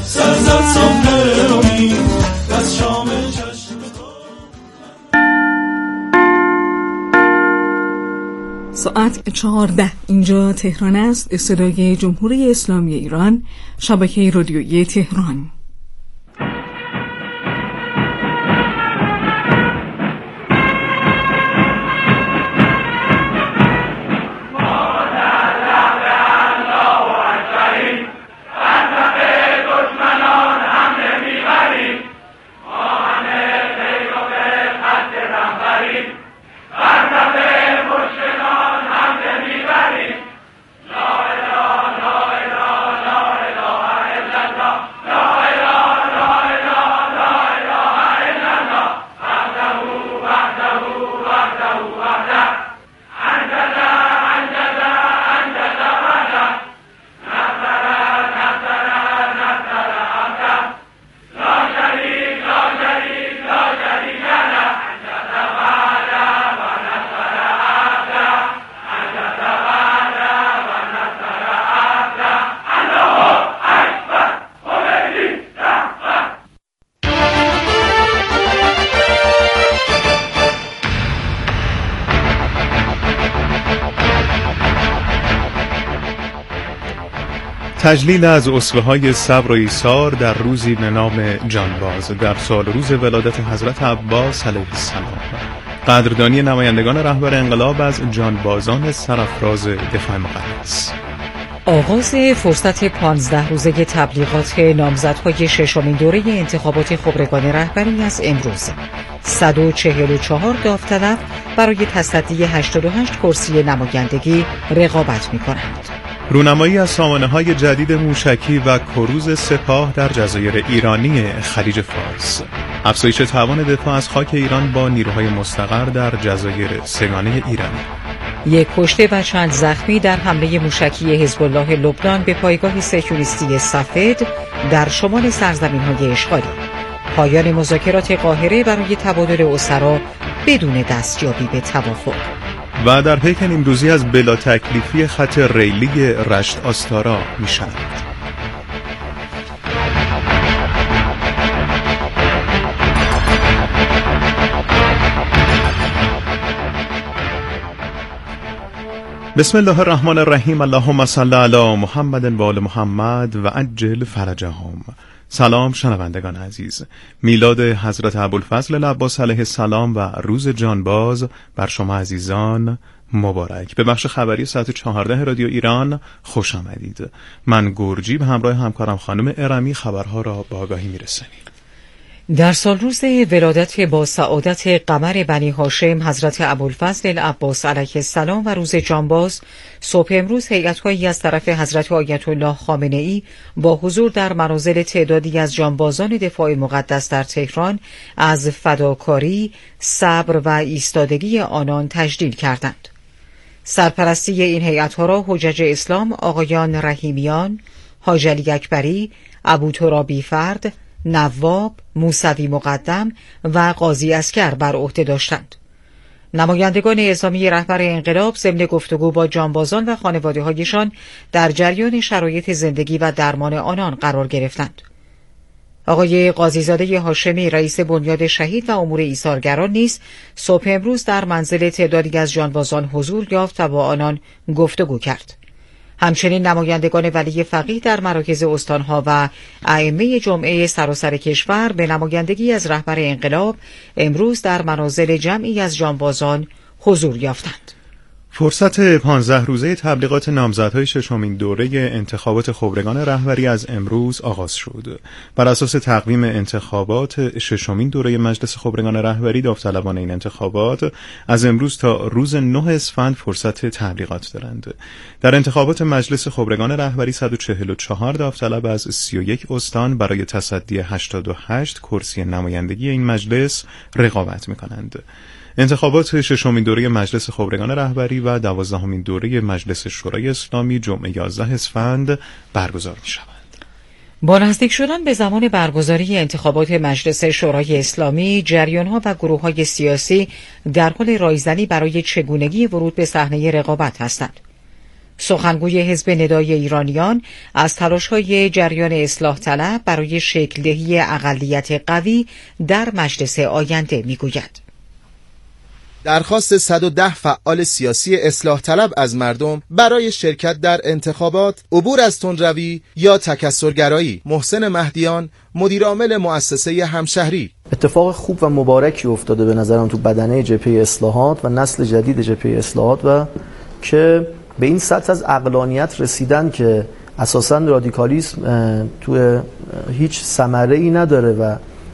سرزد صبح امید از شام چشم. ساعت 14 اینجا تهران است. صدای جمهوری اسلامی ایران، شبکه رادیویی تهران. تجلیل از اسوه‌های صبر و ایثار در روزی به نام جانباز در سال روز ولادت حضرت عباس علیه السلام. قدردانی نمایندگان رهبر انقلاب از جانبازان سرافراز دفاع مقدس. آغاز فرصت 15 روزه تبلیغات نامزدهای ششمین دوره انتخابات خبرگان رهبری از امروز. 144 داوطلب برای تصدی 88 کرسی نمایندگی رقابت می‌کنند. رونمایی از سامانه‌های جدید موشکی و کروز سپاه در جزایر ایرانی خلیج فارس. افزایش توان دفاع از خاک ایران با نیروهای مستقر در جزایر سگانه ایرانی. یک کشته و چند زخمی در حمله موشکی حزب الله لبنان به پایگاه صهیونیستی صفد در شمال سرزمین‌های اشغالی. پایان مذاکرات قاهره برای تبادل اسرا بدون دستیابی به توافق. و در پیک نیمروزی از بلا تکلیفی خط ریلی رشت آستارا میشند. بسم الله الرحمن الرحیم. اللهم صل علی محمد و آل محمد و عجل فرجهم. سلام شنوندگان عزیز، میلاد حضرت ابوالفضل العباس علیه السلام و روز جانباز بر شما عزیزان مبارک. به بخش خبری ساعت 14 رادیو ایران خوش آمدید. من گرجی به همراه همکارم خانم ارمی خبرها را با آگاهی میرسانیم. در سالروز ولادت با سعادت قمر بنی هاشم حضرت ابوالفضل العباس علیه السلام و روز جانباز، صبح امروز هیئت‌هایی از طرف حضرت آیت الله خامنه‌ای با حضور در منازل تعدادی از جانبازان دفاع مقدس در تهران از فداکاری، صبر و ایستادگی آنان تجلیل کردند. سرپرستی این هیئت‌ها را حجج اسلام آقایان رحیمیان، حاج علی اکبری، ابوترابی فرد، نواب، موسوی مقدم و قاضی عسکر بر عهده داشتند. نمایندگان اعزامی رهبر انقلاب ضمن گفتگو با جانبازان و خانواده‌هایشان در جریان شرایط زندگی و درمان آنان قرار گرفتند. آقای قاضیزاده هاشمی رئیس بنیاد شهید و امور ایثارگران نیز صبح امروز در منزل تعدادی از جانبازان حضور یافت و با آنان گفتگو کرد. همچنین نمایندگان ولی فقیه در مراکز استانها و ائمه جمعه سراسر کشور به نمایندگی از رهبر انقلاب امروز در منازل جمعی از جانبازان حضور یافتند. فرصت 15 روزه تبلیغات نامزدهای ششمین دوره انتخابات خبرگان رهبری از امروز آغاز شد. بر اساس تقویم انتخابات ششمین دوره مجلس خبرگان رهبری، داوطلبان این انتخابات از امروز تا روز 9 اسفند فرصت تبلیغات دارند. در انتخابات مجلس خبرگان رهبری 144 داوطلب از 31 استان برای تصدی 88 کرسی نمایندگی این مجلس رقابت می‌کنند. انتخابات ششمین دوره مجلس خبرگان رهبری و 12مین دوره مجلس شورای اسلامی جمعه 11 اسفند برگزار می‌شوند. با نزدیک شدن به زمان برگزاری انتخابات مجلس شورای اسلامی، جریان‌ها و گروه‌های سیاسی در حال رایزنی برای چگونگی ورود به صحنه رقابت هستند. سخنگوی حزب ندای ایرانیان از تلاش‌های جریان اصلاح طلب برای شکل‌دهی اقلیت قوی در مجلس آینده می‌گوید. درخواست 110 فعال سیاسی اصلاح طلب از مردم برای شرکت در انتخابات، عبور از تندروی یا تکثرگرایی. محسن مهدیان، مدیر عامل مؤسسه همشهری: اتفاق خوب و مبارکی افتاده به نظرم تو بدنه جبهه اصلاحات و نسل جدید جبهه اصلاحات و که به این سطح از عقلانیت رسیدن که اساساً رادیکالیسم تو هیچ ثمره‌ای نداره و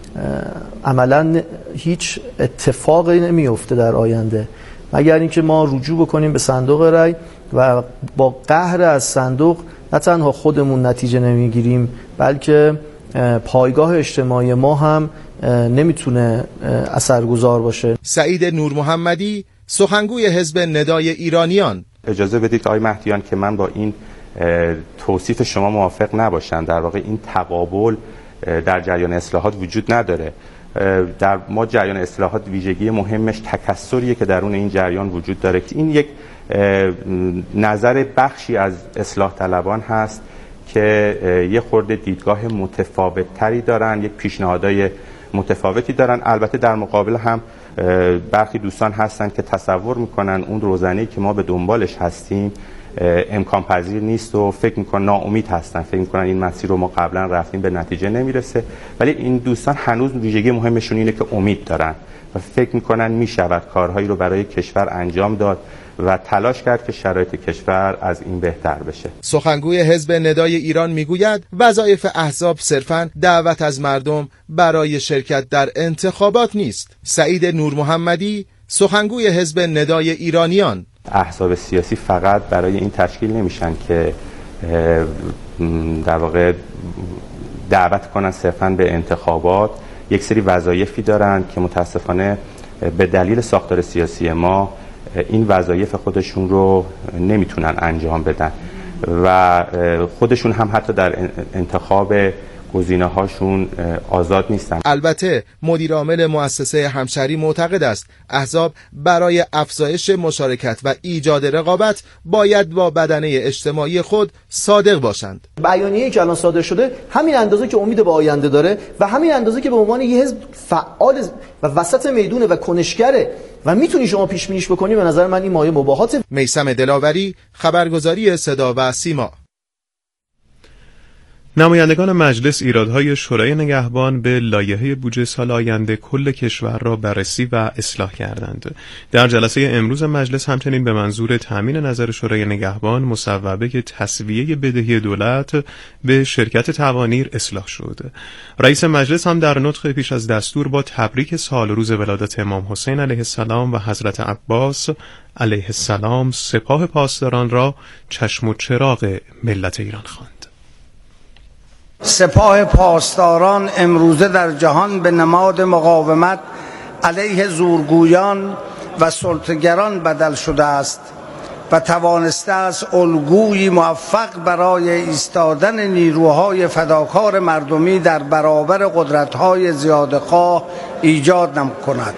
عملاً هیچ اتفاقی نمیفته در آینده مگر اینکه ما رجوع بکنیم به صندوق رای و با قهر از صندوق نه تنها خودمون نتیجه نمیگیریم بلکه پایگاه اجتماعی ما هم نمیتونه اثرگذار باشه. سعید نور محمدی، سخنگوی حزب ندای ایرانیان: اجازه بدید آقای مهدیان که من با این توصیف شما موافق نباشم. در واقع این تقابل در جریان اصلاحات وجود نداره. در ما جریان اصلاحات ویژگی مهمش تکثریه که درون این جریان وجود داره. این یک نظر بخشی از اصلاح طلبان هست که یه خورده دیدگاه متفاوت تری دارن، یک پیشنهادهای متفاوتی دارن. البته در مقابل هم برخی دوستان هستن که تصور میکنن اون روزنه‌ای که ما به دنبالش هستیم امکان پذیر نیست و فکر میکنن، ناامید هستن، فکر میکنن این مسیر رو ما قبلا رفتیم به نتیجه نمیرسه. ولی این دوستان هنوز ویژگی مهمشون اینه که امید دارن و فکر میکنن میشود کارهایی رو برای کشور انجام داد و تلاش کرد که شرایط کشور از این بهتر بشه. سخنگوی حزب ندای ایران میگوید وظایف احزاب صرفاً دعوت از مردم برای شرکت در انتخابات نیست. سعید نور محمدی، سخنگوی حزب ندای ایرانیان: احزاب سیاسی فقط برای این تشکیل نمیشن که در واقع دعوت کنن صرفاً به انتخابات. یک سری وظایفی دارن که متاسفانه به دلیل ساختار سیاسی ما این وظایف خودشون رو نمیتونن انجام بدن و خودشون هم حتی در انتخاب گزینه هاشون آزاد نیستن. البته مدیر عامل مؤسسه همشهری معتقد است احزاب برای افزایش مشارکت و ایجاد رقابت باید با بدنه اجتماعی خود صادق باشند. بیانیه‌ای که الان صادر شده همین اندازه که امید به آینده داره و همین اندازه که به عنوان یه حزب فعال و وسط میدونه و کنشگره و میتونی شما پیش بینیش بکنی، به نظر من این مایه مباهات. میثم دلاوری، خبرگزاری صدا و سیما. نمایندگان مجلس ایرادهای شورای نگهبان به لایحه بودجه سال آینده کل کشور را بررسی و اصلاح کردند. در جلسه امروز مجلس همچنین به منظور تامین نظر شورای نگهبان مصوبه تسویه بدهی دولت به شرکت توانیر اصلاح شد. رئیس مجلس هم در نطق پیش از دستور با تبریک سال روز ولادت امام حسین علیه السلام و حضرت عباس علیه السلام سپاه پاسداران را چشم و چراغ ملت ایران خواند. سپاه پاسداران امروزه در جهان به نماد مقاومت علیه زورگویان و سلطه‌گران بدل شده است و توانسته است الگویی موفق برای ایستادن نیروهای فداکار مردمی در برابر قدرت‌های زیادخواه ایجاد کند.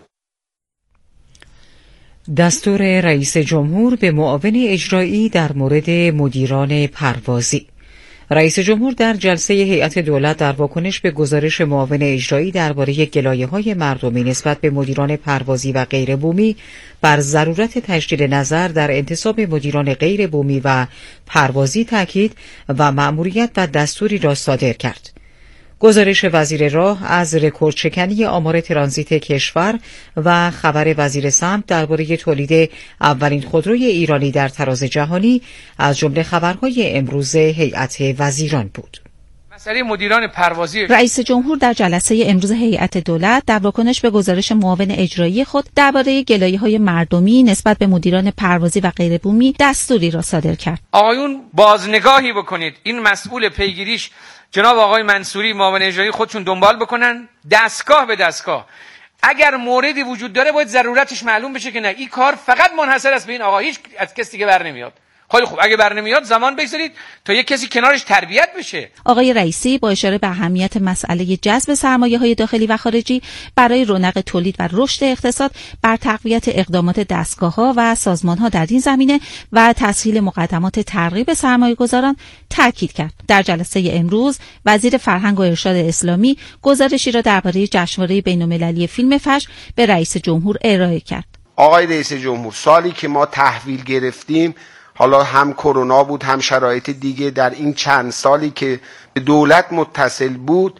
دستور رئیس جمهور به معاون اجرایی در مورد مدیران پروازی. رئیس جمهور در جلسه هیئت دولت در واکنش به گزارش معاون اجرایی درباره گلایه‌های مردمی نسبت به مدیران پروازی و غیر بومی بر ضرورت تجدید نظر در انتصاب مدیران غیر بومی و پروازی تاکید و مأموریت و دستوری را صادر کرد. گزارش وزیر راه از رکوردشکنی آمار ترانزیت کشور و خبر وزیر سمت درباره تولید اولین خودروی ایرانی در تراز جهانی از جمله خبرهای امروز هیئت وزیران بود. مسئله مدیران پروازی. رئیس جمهور در جلسه امروز هیئت دولت در واکنش به گزارش معاون اجرایی خود درباره گلایه‌های مردمی نسبت به مدیران پروازی و غیر بومی دستوری را صادر کرد. آقایون بازنگاهی بکنید، این مسئول پیگیریش جناب آقای منصوری معاون اجرایی خودشون دنبال بکنن دستگاه به دستگاه. اگر موردی وجود داره باید ضرورتش معلوم بشه که نه این کار فقط منحصر است به این آقا، هیچ از کسی دیگه بر نمیاد. خیلی خوب، اگه برنمیاد زمان بگذارید تا یک کسی کنارش تربیت بشه. آقای رئیسی با اشاره به اهمیت مسئله جذب سرمایه‌های داخلی و خارجی برای رونق تولید و رشد اقتصاد بر تقویت اقدامات دستگاه‌ها و سازمان‌ها در این زمینه و تسهیل مقدمات ترغیب سرمایه‌گذاران تاکید کرد. در جلسه امروز وزیر فرهنگ و ارشاد اسلامی گزارشی را درباره جشنواره بین‌المللی فیلم فجر به رئیس جمهور ارائه کرد. آقای رئیس جمهور، سالی که ما تحویل گرفتیم، حالا هم کرونا بود هم شرایط دیگه، در این چند سالی که به دولت متصل بود،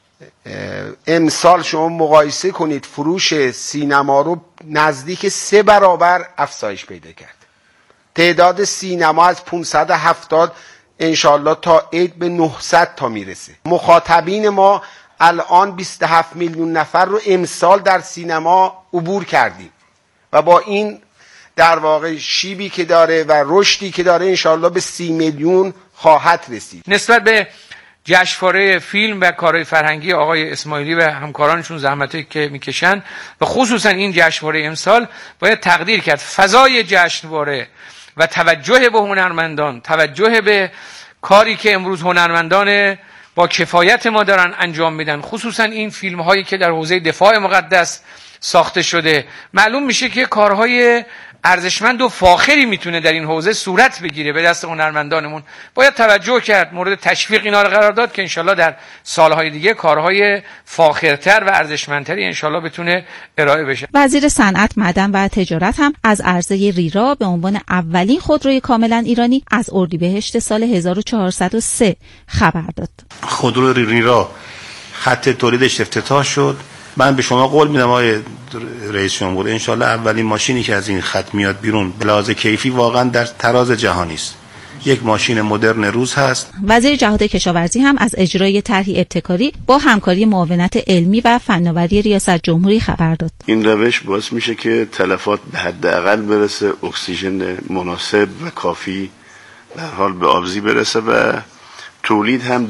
امسال شما مقایسه کنید فروش سینما رو نزدیک 3 برابر افزایش پیدا کرد. تعداد سینما از 570 انشالله تا عید به 900 تا میرسه. مخاطبین ما الان 27 میلیون نفر رو امسال در سینما عبور کردیم و با این در واقع شیبی که داره و رشدی که داره انشالله به 30 میلیون خواهد رسید. نسبت به جشنواره فیلم و کارهای فرهنگی آقای اسماعیلی و همکارانشون زحمتی که میکشن و خصوصا این جشنواره امسال باید تقدیر کرد. فضای جشنواره و توجه به هنرمندان، توجه به کاری که امروز هنرمندان با کفایت ما دارن انجام میدن، خصوصا این فیلم هایی که در حوزه دفاع مقدس ساخته شده، معلوم میشه که کارهای ارزشمند و فاخری میتونه در این حوزه صورت بگیره به دست هنرمندانمون. باید توجه کرد، مورد تشویق اینا رو قرار داد که انشالله در سالهای دیگه کارهای فاخرتر و ارزشمندتری انشالله بتونه ارائه بشه. وزیر صنعت، معدن و تجارت هم از عرضه ریرا به عنوان اولین خودروی کاملا ایرانی از اردیبهشت سال 1403 خبر داد. خودرو ریرا خط تولیدش افتتاح شد. من به شما قول میدم آقای رئیس جمهور، انشالله اولین ماشینی که از این خط میاد بیرون به لحاظ کیفی واقعا در تراز جهانی است. یک ماشین مدرن روز هست. وزیر جهاد کشاورزی هم از اجرای طرحی ابتکاری با همکاری معاونت علمی و فناوری ریاست جمهوری خبر داد. این روش باعث میشه که تلفات به حداقل برسه، اکسیژن مناسب و کافی به حال به آبزی برسه و تولید هم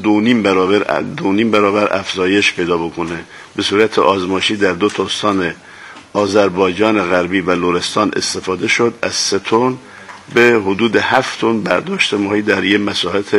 2.5 برابر افزایش پیدا بکنه. به صورت آزمایشی در 2 استان آذربایجان غربی و لرستان استفاده شد. از 3 تن به حدود 7 تن برداشت ماهی در یک مساحت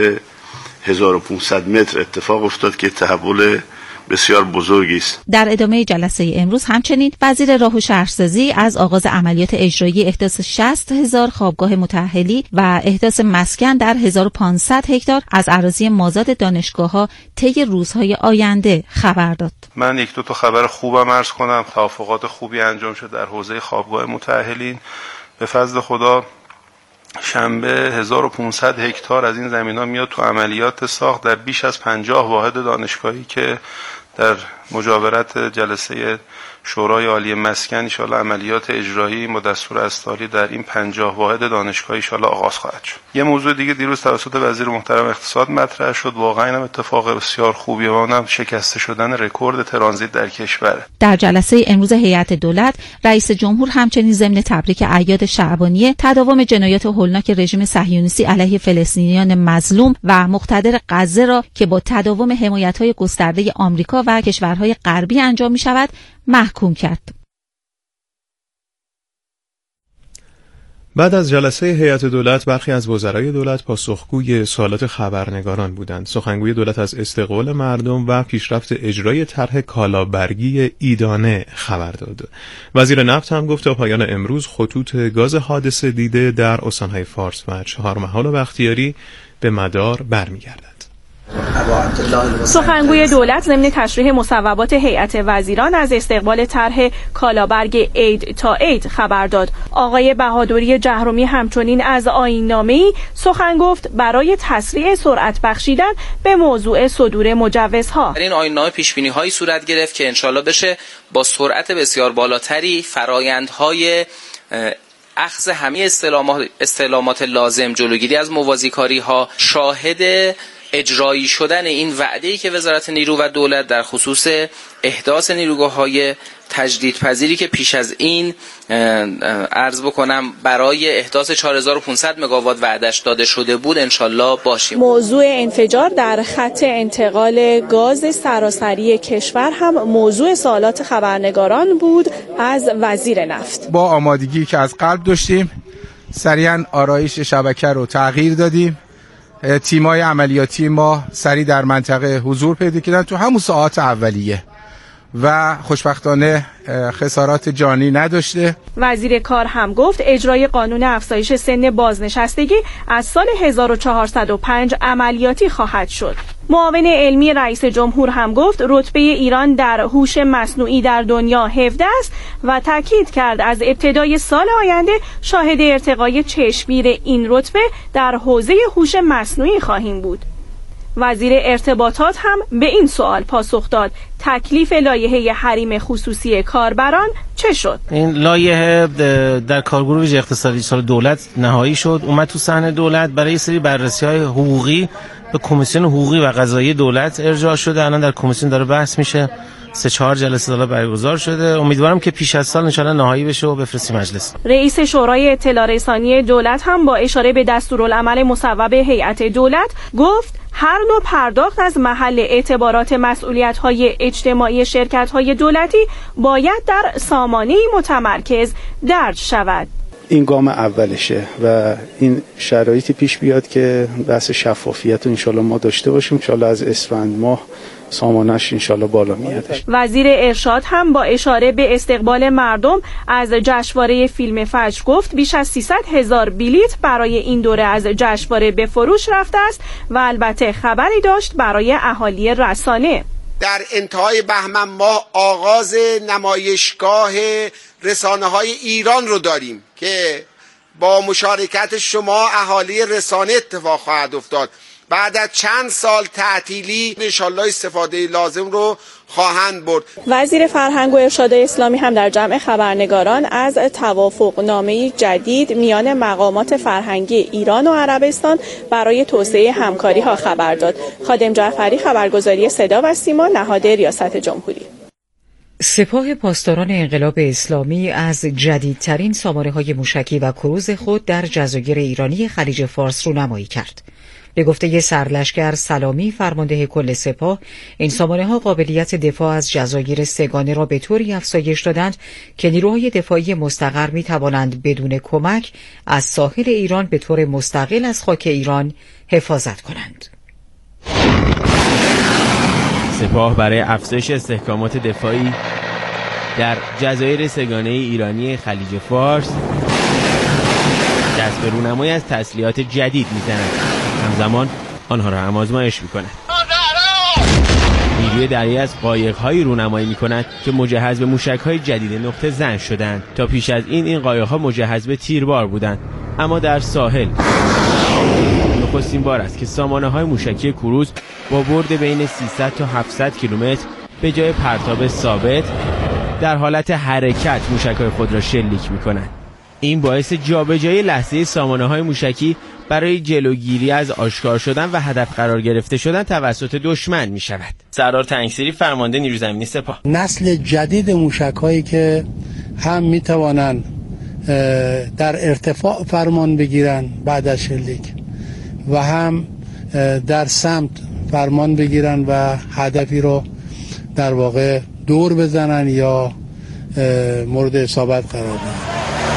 1500 متر اتفاق افتاد که تحول بسیار بزرگی است. در ادامه جلسه امروز همچنین وزیر راه و شهرسازی از آغاز عملیات اجرایی احداث 60,000 خوابگاه متأهلی و احداث مسکن در 1500 هکتار از اراضی مازاد دانشگاه‌ها طی روزهای آینده خبر داد. من 1-2 تا خبر خوبم عرض کنم. توافقات خوبی انجام شد در حوزه خوابگاه متأهلین. به فضل خدا شنبه 1500 هکتار از این زمین‌ها میاد تو عملیات ساخت در بیش از 50 واحد دانشگاهی که در مجاورت جلسه شورای عالی مسکن ان شاءالله عملیات اجرایی با دستور استالی در این 50 واحد دانشگاهی ان شاءالله آغاز خواهد شد. یه موضوع دیگه دیروز توسط وزیر محترم اقتصاد مطرح شد، واقعا هم اتفاق بسیار خوبی و اونم شکسته شدن رکورد ترانزیت در کشور. در جلسه امروز هیئت دولت رئیس جمهور همچنین ضمن تبریک اعیاد شعبانیه تداوم جنایات هولناک رژیم صهیونیستی علیه فلسطینیان مظلوم و مقتدر غزه را که با تداوم حمایت‌های گسترده آمریکا و کشورهای غربی انجام می‌شود محکوم کرد. بعد از جلسه هیئت دولت برخی از وزرای دولت پاسخگوی سوالات خبرنگاران بودند. سخنگوی دولت از استقبال مردم و پیشرفت اجرای طرح کالابرگی ایدانه خبر داد. وزیر نفت هم گفت تا پایان امروز خطوط گاز حادثه دیده در استان‌های فارس و چهارمحال و بختیاری به مدار برمیگردد. سخنگوی دولت ضمن تشریح مصوبات هیئت وزیران از استقبال طرح کالابرگ عید تا عید خبر داد. آقای بهادری جهرومی همچنین از آیین‌نامه‌ای سخن گفت برای تسریع سرعت بخشیدن به موضوع صدور مجوزها. در این آیین‌نامه پیش‌بینی‌هایی صورت گرفت که انشالله بشه با سرعت بسیار بالاتری فرآیندهای اخذ همه استعلامات لازم، جلوگیری از موازیکاری‌ها، شاهد اجرایی شدن این وعده‌ای که وزارت نیرو و دولت در خصوص احداث نیروگاه‌های تجدیدپذیری که پیش از این عرض بکنم برای احداث 4500 مگاوات وعده‌اش داده شده بود انشالله باشیم. موضوع انفجار در خط انتقال گاز سراسری کشور هم موضوع سوالات خبرنگاران بود از وزیر نفت. با آمادگی که از قلب داشتیم سریعا آرایش شبکه رو تغییر دادیم. تیمای عملیاتی ما سریع در منطقه حضور پیدا کردن تو همون ساعات اولیه و خوشبختانه خسارات جانی نداشته. وزیر کار هم گفت اجرای قانون افزایش سن بازنشستگی از سال 1405 عملیاتی خواهد شد. معاون علمی رئیس جمهور هم گفت رتبه ایران در هوش مصنوعی در دنیا 17 است و تاکید کرد از ابتدای سال آینده شاهد ارتقای چشمگیر این رتبه در حوزه هوش مصنوعی خواهیم بود. وزیر ارتباطات هم به این سوال پاسخ داد تکلیف لایحه حریم خصوصی کاربران چه شد؟ این لایحه در کارگروه ویژه اقتصادی سال دولت نهایی شد، اومد تو صحن دولت برای سری بررسی‌های حقوقی به کمیسیون حقوقی و قضایی دولت ارجاع شده. الان در کمیسیون داره بحث میشه، 3-4 جلسه دالا برگزار شده. امیدوارم که پیش از سال ان شاءالله نهایی بشه و بفرستیم مجلس. رئیس شورای اطلاع رسانی دولت هم با اشاره به دستورالعمل مصوب هیئت دولت گفت هر نوع پرداخت از محل اعتبارات مسئولیت‌های اجتماعی شرکت‌های دولتی باید در سامانه‌ای متمرکز درج شود. این گام اولشه و این شرایطی پیش بیاد که بحث شفافیت رو انشالله ما داشته باشیم. انشالله از اسفند ماه سامانش انشالله بالا میادش. وزیر ارشاد هم با اشاره به استقبال مردم از جشنواره فیلم فجر گفت بیش از 300,000 بلیت برای این دوره از جشنواره به فروش رفته است و البته خبری داشت برای اهالی رسانه. در انتهای بهمن ماه آغاز نمایشگاه رسانه‌های ایران رو داریم که با مشارکت شما اهالی رسانه اتفاق خواهد افتاد. بعد از چند سال تعطیلی انشالله استفاده لازم رو خواهند برد. وزیر فرهنگ و ارشاد اسلامی هم در جمع خبرنگاران از توافقنامه جدید میان مقامات فرهنگی ایران و عربستان برای توسعه همکاری ها خبر داد. خادم جعفری، خبرگزاری صدا و سیما، نهاد ریاست جمهوری. سپاه پاسداران انقلاب اسلامی از جدیدترین سامانه‌های موشکی و کروز خود در جزایر ایرانی خلیج فارس رونمایی کرد. به گفته سرلشکر سلامی فرمانده کل سپاه، این سامانه‌ها قابلیت دفاع از جزایر سه‌گانه را به طوری افزایش دادند که نیروهای دفاعی مستقر می‌توانند بدون کمک از ساحل ایران به طور مستقل از خاک ایران حفاظت کنند. سپاه برای افزایش استحکامات دفاعی در جزایر سه‌گانه ایرانی خلیج فارس دست به رونمایی از تسلیحات جدید می‌زند. همزمان آنها را هم آزمایش می‌کند. نیروی دریایی از قایق‌هایی رونمایی می‌کند که مجهز به موشک‌های جدید نقطه زن شدند. تا پیش از این قایق‌ها مجهز به تیربار بودند، اما در ساحل نخستین بار است که سامانه‌های موشکی کروز با برد بین 300 تا 700 کیلومتر به جای پرتاب ثابت در حالت حرکت موشک‌های خود را شلیک می‌کنند. این باعث جابجایی لحظه‌ای سامانه‌های موشکی برای جلوگیری از آشکار شدن و هدف قرار گرفته شدن توسط دشمن می‌شود. سردار تنگسیری فرمانده نیروی زمینی سپاه: نسل جدید موشک‌هایی که هم می‌توانند در ارتفاع فرمان بگیرن بعد از شلیک و هم در سمت فرمان بگیرن و هدفی رو در واقع دور بزنن یا مورد اصابت قرار بدن.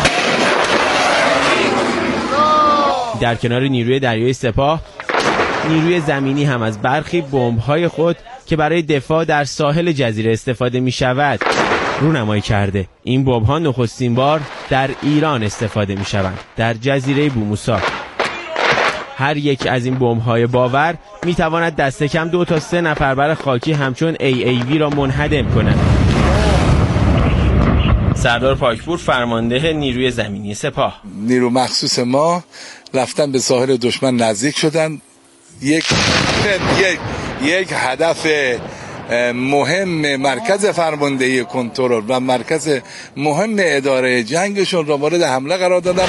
در کنار نیروی دریایی سپاه، نیروی زمینی هم از برخی بمب‌های خود که برای دفاع در ساحل جزیره استفاده می‌شود رونمایی کرده. این بمب‌ها نخستین بار در ایران استفاده می‌شوند، در جزیره بوموسا. هر یک از این بمب‌های باور می‌تواند دست کم 2 تا 3 نفربر خاکی همچون AAV را منهدم کند. سردار پاکپور فرمانده نیروی زمینی سپاه: نیرو مخصوص ما رفتن به ساحل دشمن نزدیک شدن. یک هدف مهم مرکز فرماندهی کنترل و مرکز مهم اداره جنگشون را مورد حمله قرار دادن.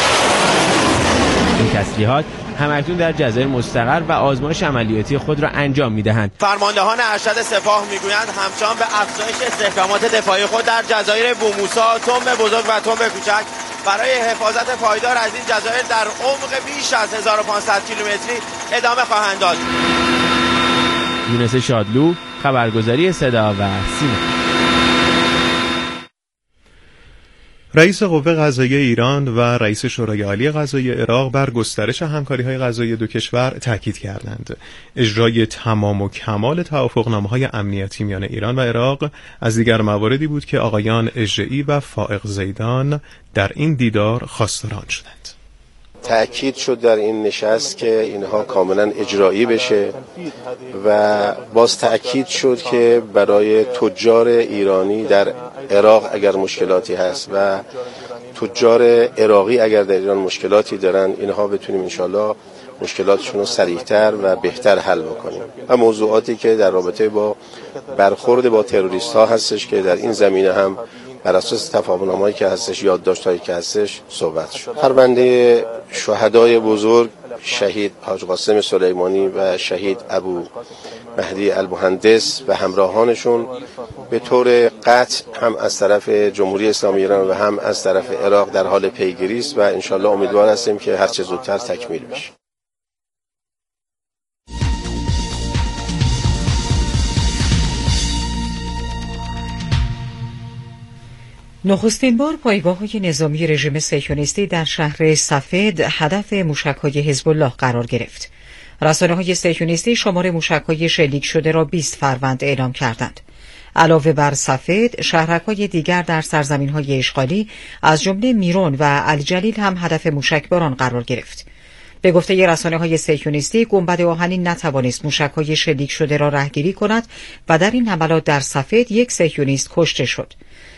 این تسلیحات همکنون در جزایر مستقر و آزمایش عملیاتی خود را انجام می‌دهند. فرماندهان ارشد سپاه میگویند همچنان به افزایش استحکامات دفاعی خود در جزایر بوموسا، تنب بزرگ و تنب کوچک برای حفاظت پایدار از این جزایر در عمق بیش از 1500 کیلومتری ادامه خواهند داد. یونس شادلو، خبرگزاری صدا و سیما. رئیس قوه قضاییه ایران و رئیس شورای عالی قضایی عراق بر گسترش همکاری‌های قضایی دو کشور تاکید کردند. اجرای تمام و کمال توافقنامه‌های امنیتی میان ایران و عراق از دیگر مواردی بود که آقایان اژه‌ای و فائق زیدان در این دیدار خواستار آن شدند. تأکید شد در این نشست که اینها کاملا اجرایی بشه و باز تأکید شد که برای تجار ایرانی در عراق اگر مشکلاتی هست و تجار عراقی اگر در ایران مشکلاتی دارن، اینها بتونیم انشالله مشکلاتشون رو سریعتر و بهتر حل بکنیم و موضوعاتی که در رابطه با برخورد با تروریست ها هستش که در این زمینه هم بر اساس تفاهم‌نامه‌ای که هستش، یادداشت‌هایی که هستش صحبت شد. پرونده شهدای بزرگ شهید حاج قاسم سلیمانی و شهید ابو مهدی المهندس و همراهانشون به طور قطع هم از طرف جمهوری اسلامی ایران و هم از طرف عراق در حال پیگیری است و انشالله امیدوار هستیم که هر چه زودتر تکمیل بشه. نخستین بار پایگاه‌های نظامی رژیم صهیونیستی در شهر سفید هدف موشک‌های حزب الله قرار گرفت. رسانه‌های صهیونیستی شمار موشک‌های شلیک شده را 20 فروند اعلام کردند. علاوه بر سفید، شهرک‌های دیگر در سرزمین‌های اشغالی از جمله میرون و الجلیل هم هدف موشکباران قرار گرفت. به گفته رسانه‌های صهیونیستی، گنبد آهنین نتوانست موشک‌های شلیک شده را رهگیری کند و در این حملات در سفید یک صهیونیست کشته شد.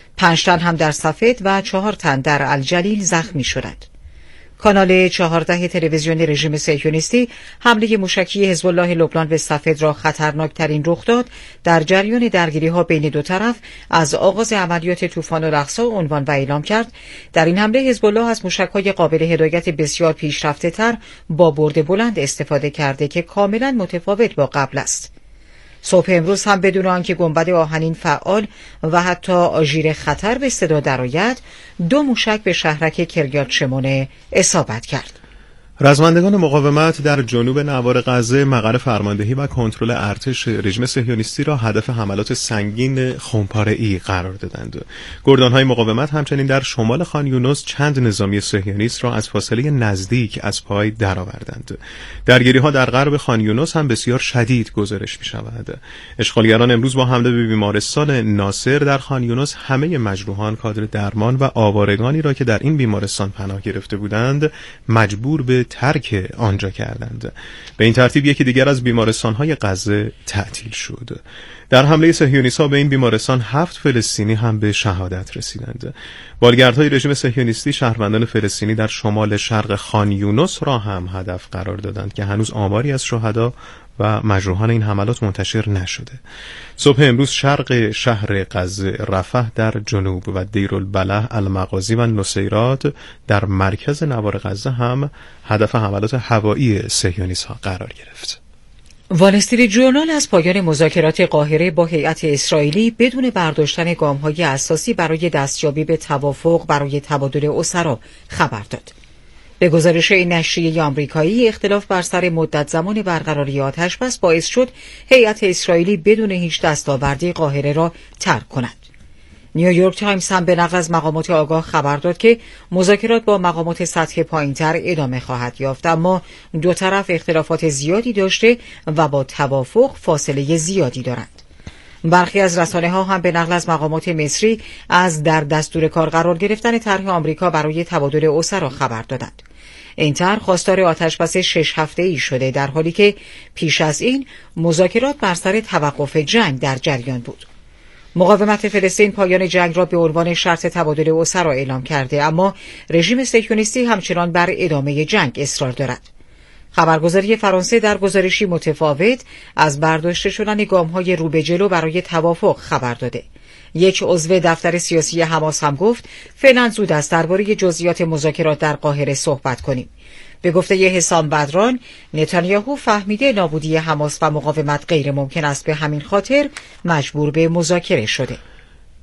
5 تن هم در سفید و 4 تن در الجلیل زخمی شدند. کانال 14 تلویزیون رژیم صهیونیستی حمله موشکی حزب الله لبنان به سفید را خطرناکترین رخ داد در جریان درگیری‌ها بین دو طرف از آغاز عملیات طوفان الاقصی عنوان و اعلام کرد. در این حمله حزب الله از موشک‌های قابل هدایت بسیار پیشرفته‌تر با برد بلند استفاده کرده که کاملاً متفاوت با قبل است. صبح امروز هم بدون آنکه گنبد آهنین فعال و حتی آژیر خطر به صدا درآید، 2 موشک به شهرک کریات شمونه اصابت کرد. رزمندگان مقاومت در جنوب نوار غزه مقر فرماندهی و کنترل ارتش رژیم صهیونیستی را هدف حملات سنگین خونپاره‌ای قرار دادند. گردان‌های مقاومت همچنین در شمال خان یونس چند نظامی صهیونیست را از فاصله نزدیک از پای درآوردند. درگیری‌ها در غرب خان یونس هم بسیار شدید گزارش می‌شود. اشغالگران امروز با حمله به بیمارستان ناصر در خان یونس همه مجروحان، کادر درمان و آوارگانی را که در این بیمارستان پناه گرفته بودند مجبور به ترک آنجا کردند. به این ترتیب یکی دیگر از بیمارستان‌های غزه تعطیل شد. در حمله صهیونیست‌ها به این بیمارستان 7 فلسطینی هم به شهادت رسیدند. بالگردهای رژیم صهیونیستی شهروندان فلسطینی در شمال شرق خان یونس را هم هدف قرار دادند که هنوز آماری از شهدا و مجروحان این حملات منتشر نشده. صبح امروز شرق شهر غزه، رفح در جنوب و دیرالبلح، المغازی و نصیرات در مرکز نوار غزه هم هدف حملات هوایی صهیونیست‌ها قرار گرفت. وال استریت ژورنال از پایان مذاکرات قاهره با هیئت اسرائیلی بدون برداشتن گام‌های اساسی برای دستیابی به توافق برای تبادل اسرا خبر داد. به گزارش این نشریه آمریکایی، اختلاف بر سر مدت زمان برقراری آتش‌بس باعث شد هیئت اسرائیلی بدون هیچ دستاوردی قاهره را ترک کند. نیویورک تایمز هم به نقل از مقامات آگاه خبر داد که مذاکرات با مقامات سطح پایین‌تر ادامه خواهد یافت، اما دو طرف اختلافات زیادی داشته و با توافق فاصله زیادی دارند. برخی از رسانه‌ها هم به نقل از مقامات مصری از در دستور کار قرار گرفتن طرح آمریکا برای تبادل اسرا خبر دادند. این طرح خواستار آتش‌بس 6 هفته‌ای شده، در حالی که پیش از این مذاکرات بر سر توقف جنگ در جریان بود. مقاومت فلسطین پایان جنگ را به عنوان شرط تبادل اسرا اعلام کرده، اما رژیم صهیونیستی همچنان بر ادامه جنگ اصرار دارد. خبرگزاری فرانسه در گزارشی متفاوت از برداشته شدن گام‌های رو به جلو برای توافق خبر داده. یک عضو دفتر سیاسی حماس هم گفت فعلا زود است درباره جزئیات مذاکرات در قاهره صحبت کنیم. به گفته حسام بدران، نتانیاهو فهمیده نابودی حماس و مقاومت غیر ممکن است، به همین خاطر مجبور به مذاکره شده.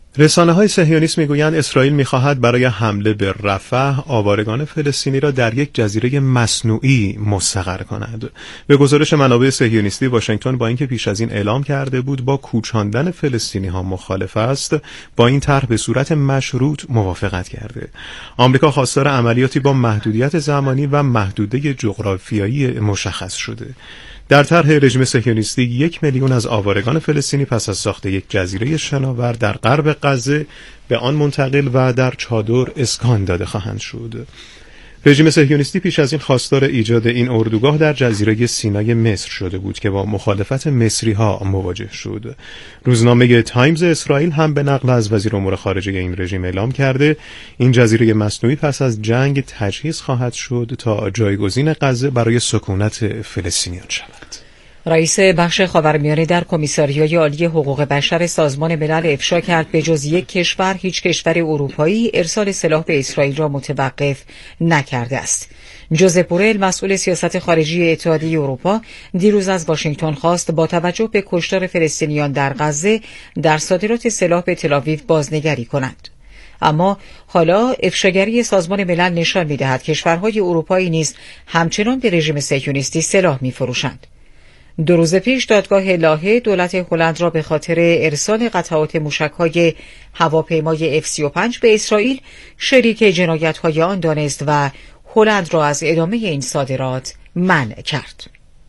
رسانه‌های صهیونیست میگویند اسرائیل می‌خواهد برای حمله به رفح آوارگان فلسطینی را در یک جزیره مصنوعی مستقر کند. به گزارش منابع صهیونیستی، واشنگتن با اینکه پیش از این اعلام کرده بود با کوچاندن فلسطینی‌ها مخالف است، با این طرح به صورت مشروط موافقت کرده. آمریکا خواستار عملیاتی با محدودیت زمانی و محدوده جغرافیایی مشخص شده. در طرح رژیم صهیونیستی 1 میلیون از آوارگان فلسطینی پس از ساخت یک جزیره شناور در غرب غزه به آن منتقل و در چادر اسکان داده خواهند شد. رژیم صهیونیستی پیش از این خواستار ایجاد این اردوگاه در جزیره سینای مصر شده بود که با مخالفت مصری‌ها مواجه شد. روزنامه تایمز اسرائیل هم به نقل از وزیر امور خارجه این رژیم اعلام کرده این جزیره مصنوعی پس از جنگ تجهیز خواهد شد تا جایگزین غزه برای سکونت فلسطینیان شود. رئیس بخش خاورمیانه در کمیساریای عالی حقوق بشر سازمان ملل افشا کرد به جز یک کشور هیچ کشور اروپایی ارسال سلاح به اسرائیل را متوقف نکرده است. جوزپ بورل مسئول سیاست خارجی اتحادیه اروپا دیروز از واشنگتن خواست با توجه به کشتار فلسطینیان در غزه در صادرات سلاح به تل‌آویو بازنگری کنند. اما حالا افشاگری سازمان ملل نشان می‌دهد کشورهای اروپایی نیز همچنان به رژیم صهیونیستی سلاح می‌فروشند. 2 روز پیش دادگاه لاهه دولت هلند را به خاطر ارسال قطعات موشک‌های هواپیمای F-35 به اسرائیل شریک جنایت‌های آن دانست و هلند را از ادامه این صادرات منع کرد.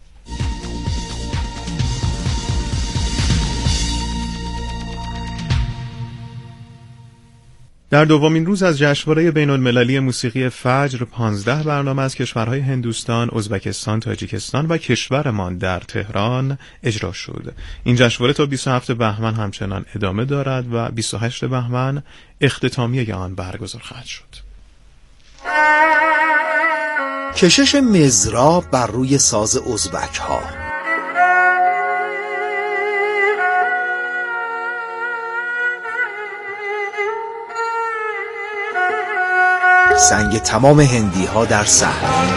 در دومین روز از جشنواره بین‌المللی موسیقی فجر 15 برنامه از کشورهای هندوستان، ازبکستان، تاجیکستان و کشورمان در تهران اجرا شد. این جشنواره تا 27 بهمن همچنان ادامه دارد و 28 بهمن اختتامیه آن برگزار خواهد شد. کشش مزرا بر روی ساز ازبک ها، سنگ تمام هندی ها در صحنه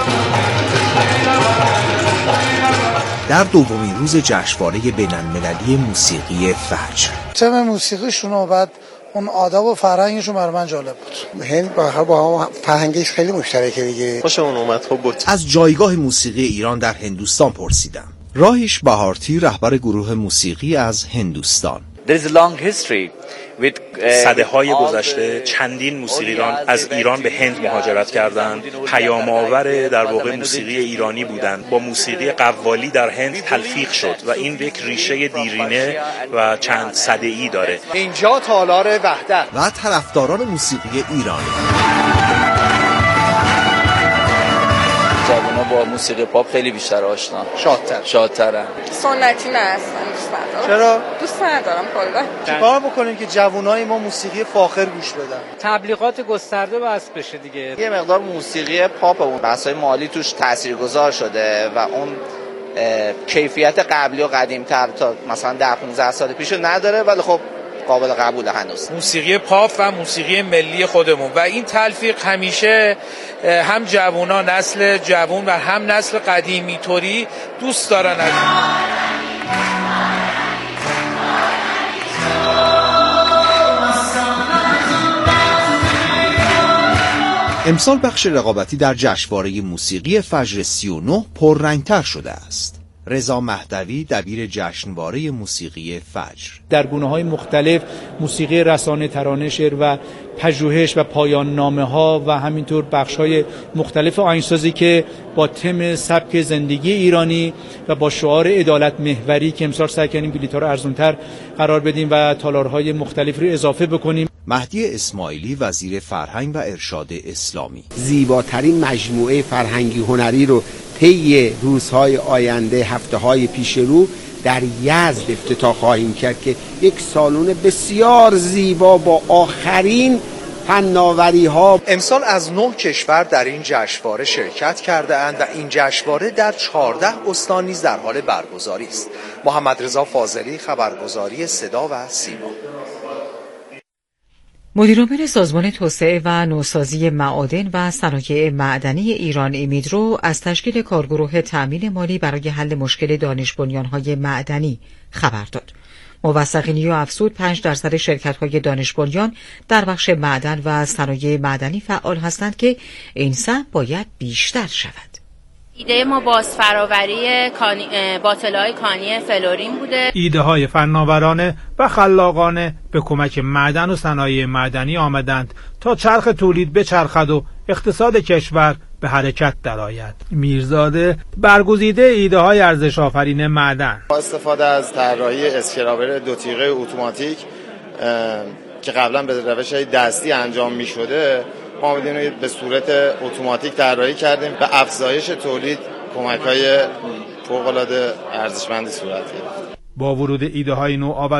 در دومین روز جشنواره بین‌المللی موسیقی فجر. تم موسیقیشون و بعد اون آداب و فرهنگشون برای من جالب بود. هند با فرهنگش خیلی مشترکه دیگه. خوشمون اومد. خوب بود. از جایگاه موسیقی ایران در هندوستان پرسیدم. راهیش بهارتی رهبر گروه موسیقی از هندوستان. There is a long history with سده‌های گذشته چندین موسیقیدان از ایران به هند مهاجرت کردند، پیام‌آور در واقع موسیقی ایرانی بودند، با موسیقی قوالی در هند تلفیق شد و این یک ریشه دیرینه و چند سده‌ای داره. اینجا تالار وحدت و طرفداران موسیقی ایرانی. جوونا با موسیقی پاپ خیلی بیشتر آشنا، شادترن. سنتی نه اصلا دوست ندارم. چرا؟ دوست ندارم کلا. چیکار بکنیم که جوونای ما موسیقی فاخر گوش بدن؟ تبلیغات گسترده بس بشه دیگه. یه مقدار موسیقی پاپ اون بحث‌های مالی توش تاثیرگذار شده و اون کیفیت قبلی و قدیم‌تر تا مثلا 10-15 سال پیشو نداره، ولی خب قابل قبوله هنوز. موسیقی پاپ و موسیقی ملی خودمون و این تلفیق همیشه هم جوونا، نسل جوون و هم نسل قدیمی طوری دوست دارن. امسال بخش رقابتی در جشنواره موسیقی فجر 39 پررنگتر شده است. رضا مهدوی دبیر جشنواره موسیقی فجر: در گونه‌های مختلف موسیقی رسانه، ترانه، شعر و پژوهش و پایان نامه‌ها و همینطور بخش‌های مختلف آهنگسازی که با تم سبک زندگی ایرانی و با شعار عدالت محوری که امسال سعی کردیم بلیط‌ها رو ارزان‌تر قرار بدیم و تالارهای مختلف رو اضافه بکنیم. مهدی اسماعیلی وزیر فرهنگ و ارشاد اسلامی: زیباترین مجموعه فرهنگی هنری رو طی روزهای آینده، هفته‌های پیش رو در یزد افتتاح خواهیم کرد که یک سالن بسیار زیبا با آخرین فناوری‌ها. امسال از 9 کشور در این جشنواره شرکت کرده اند و این جشنواره در 14 استان نیز در حال برگزاری است. محمد رضا فاضلی، خبرگزاری صدا و سیما. مدیرعامل سازمان توسعه و نوسازی معادن و صنایع معدنی ایران امیدرو از تشکیل کارگروه تأمین مالی برای حل مشکل دانش بنیان‌های معدنی خبر داد. موثقینی افزود 5% شرکت‌های دانش بنیان در بخش معدن و صنایع معدنی فعال هستند که این سهم باید بیشتر شود. ایده ما بازفراوری باطل‌های کانی فلورین بوده. ایده‌های فناورانه و خلاقانه به کمک معدن و صنایع معدنی آمدند تا چرخ تولید بچرخد و اقتصاد کشور به حرکت درآید. میرزاده برگزیده ایده‌های ارزش آفرین معدن. با استفاده از طراحی اسکرابر دو تیغه اتوماتیک که قبلا به روش دستی انجام می‌شده، ما آمدیم به صورت اتوماتیک طراحی کردیم. به افزایش تولید کمک‌های فوق‌العاده ارزشمندی صورت گرفت. با ورود ایده‌های نوآور